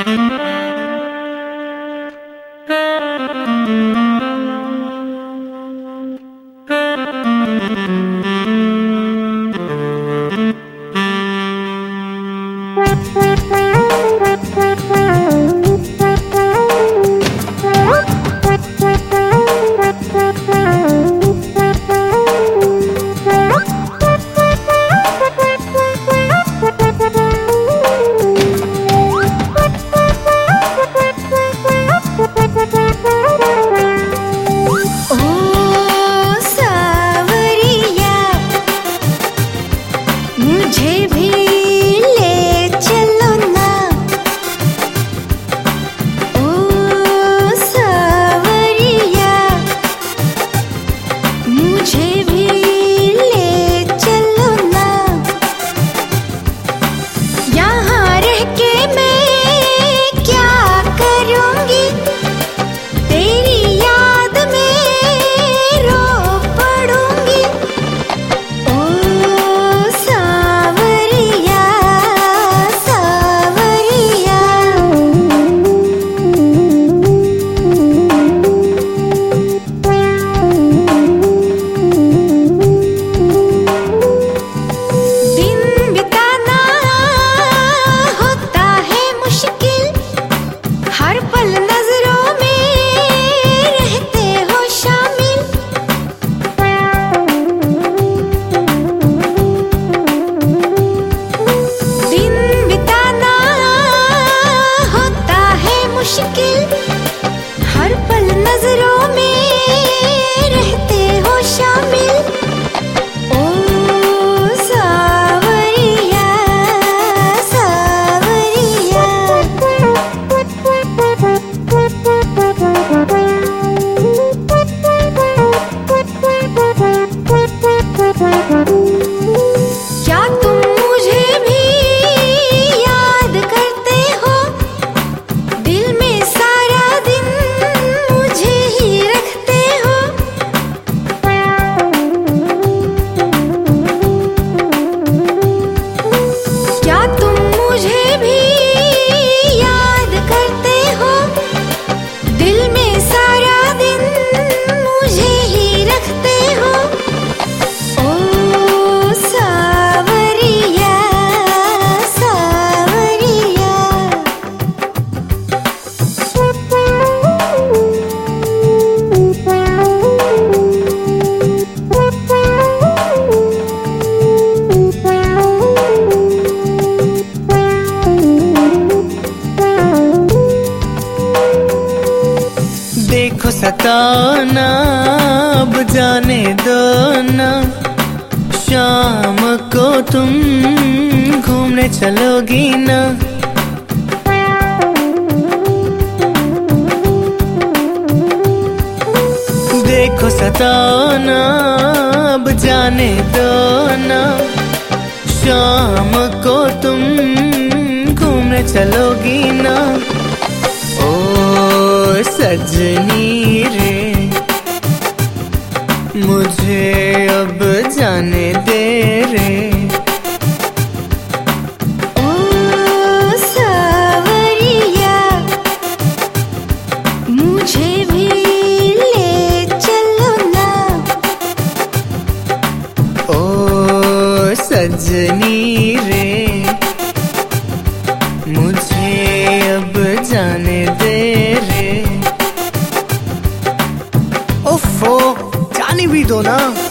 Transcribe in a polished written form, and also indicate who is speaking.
Speaker 1: मुझे भी ले चलो ना, ओ सावरिया, मुझे भी ले चलो ना। यहाँ रह के मैं क्या करूँगी, तेरी याद में रो पड़ूंगी। ओ सावरिया, सावरिया, दिन बिताना होता है मुश्किल, हर पल नजरों में रहते हो शामिल। दिन बिताना होता है मुश्किल, हर पल नजरों में रहते हो शामिल। ओ सावरिया, सावरिया, क्या तुम मुझे भी याद करते हो, दिल में सारा दिन मुझे ही रखते हो। क्या तुम मुझे भी याद करते हो, दिल में सारा दिन मुझे ही रखते हो। ओ सावरिया, सावरिया,
Speaker 2: देखो सताना अब जाने दो ना, शाम को तुम घूमने चलोगी ना। देखो सताना अब जाने दो ना, शाम को तुम घूमने चलोगी ना। ओ सजनी रे, मुझे अब जाने दे रे।
Speaker 1: ओ सावरिया, मुझे भी ले चलो ना।
Speaker 2: ओ सजनी रे, मुझे अब जाने दे रे। ओफो, जाने भी दो ना।